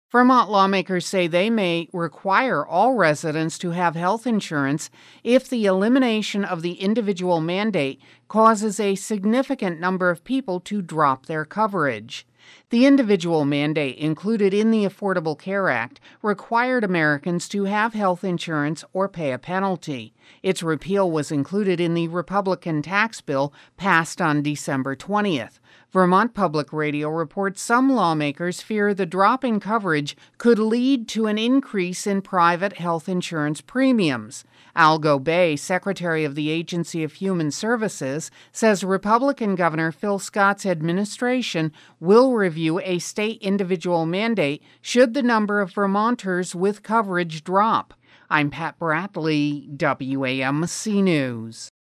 Vermont lawmakers say they may require all residents to have health insurance if the elimination of the individual mandate causes a significant number of people to drop their coverage. The individual mandate included in the Affordable Care Act required Americans to have health insurance or pay a penalty. Its repeal was included in the Republican tax bill passed on December 20th. Vermont Public Radio reports some lawmakers fear the drop in coverage could lead to an increase in private health insurance premiums. Al Gobay, Secretary of the Agency of Human Services, says Republican Governor Phil Scott's administration will review a state individual mandate should the number of Vermonters with coverage drop. I'm Pat Bradley, WAMC News.